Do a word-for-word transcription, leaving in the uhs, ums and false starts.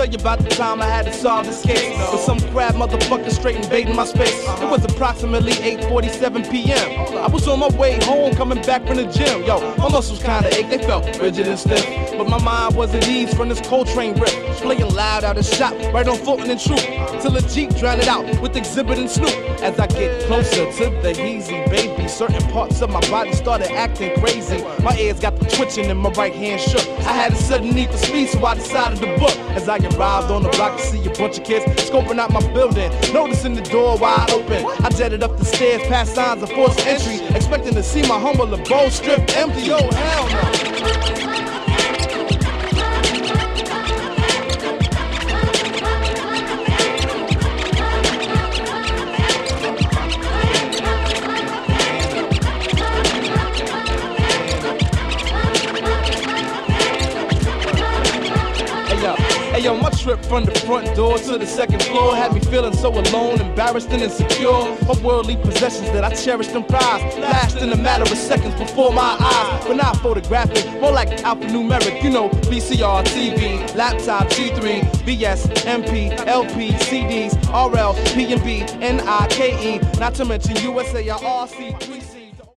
tell you about the time I had to solve this case with some crab motherfucker straight invading my space. It was approximately eight forty-seven p m I was on my way home, coming back from the gym. Yo, my muscles kinda ached, they felt rigid and stiff, but my mind was at ease from this Coltrane riff, playing loud out of shop, right on Fulton and Troop, till a Jeep drowned it out with Exhibit and Snoop. As I get closer to the Heezy, baby, certain parts of my body started acting crazy. My ears got the twitching and my right hand shook. I had a sudden need for speed, so I decided to book. As I arrived on the block to see a bunch of kids scoping out my building, noticing the door wide open, I jetted up the stairs past signs of forced entry, expecting to see my humble abode stripped empty. Yo, hell no. Hey yo, my trip from the front door to the second floor had me feeling so alone, embarrassed and insecure. My worldly possessions that I cherished and prized flashed in a matter of seconds before my eyes. But not photographic, more like alphanumeric, you know, V C R, T V, laptop, G three, B S, M P, L P, C Ds, R L, P and B, N I K E, not to mention U S A R C.